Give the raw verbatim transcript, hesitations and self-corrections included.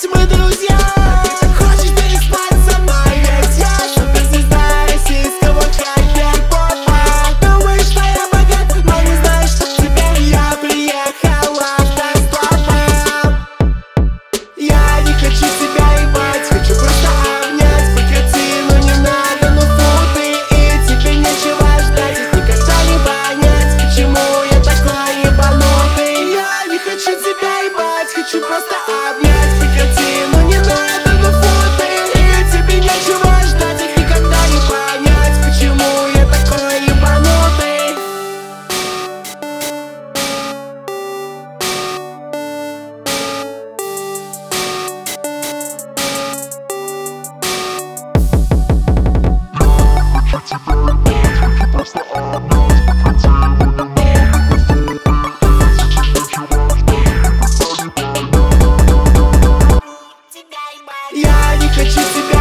мы друзья. Хочешь переспать со мной? Ведь я суперзвезда российского хайпер-попа. Думаешь, что я богат, но не знаешь, что к тебе я приехал автостопом. Я не хочу тебя ебать, хочу просто обнять. Прекрати, но не надо, ну фу ты, и тебе нечего ждать. Ведь никогда не понять, почему я такой ебанутый. Я не хочу тебя ебать, хочу просто обнять. Прекрати, ну не надо, ну фу ты, и тебе нечего ждать. Ведь никогда не понять, почему я такой ебанутый. Я не хочу тебя